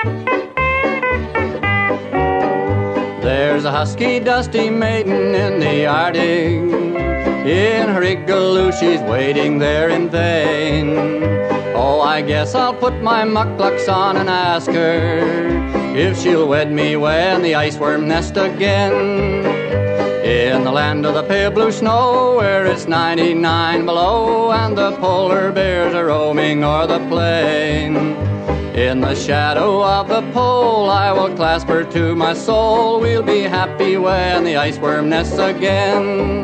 There's a husky, dusty maiden in the Arctic. In her igloo she's waiting there in vain. Oh, I guess I'll put my mucklucks on and ask her if she'll wed me when the iceworm nest again. In the land of the pale blue snow, where it's 99 below, and the polar bears are roaming o'er the plain. In the shadow of the pole I will clasp her to my soul. We'll be happy when the iceworm nests again.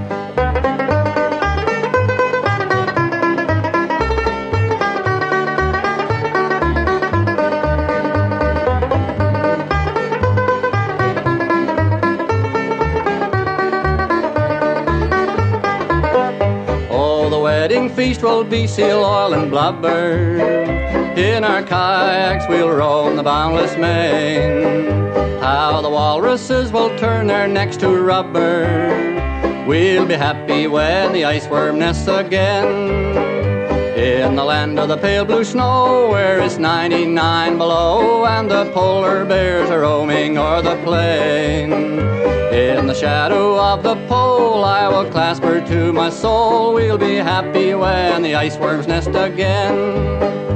Feast will be seal oil and blubber. In our kayaks we'll roam the boundless main. How the walruses will turn their necks to rubber. We'll be happy when the iceworm nests again. In the land of the pale blue snow, where it's 99 below, and the polar bears are roaming o'er the plain. In the shadow of the pole I will clasp her to my soul. We'll be happy when the iceworms nest again.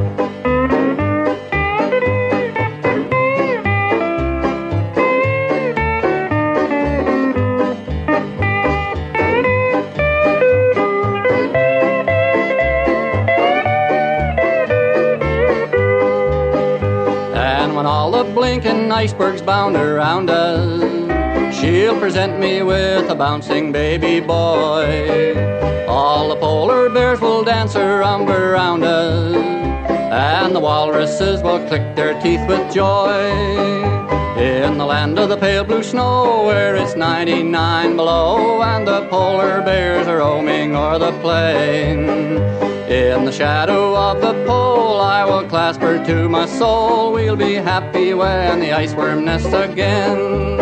And when all the blinking icebergs bound around us, she'll present me with a bouncing baby boy. All the polar bears will dance around us, and the walruses will click their teeth with joy. In the land of the pale blue snow, where it's 99 below, and the polar bears are roaming o'er the plain. In the shadow of the pole I will clasp her to my soul. We'll be happy when the iceworm nests again.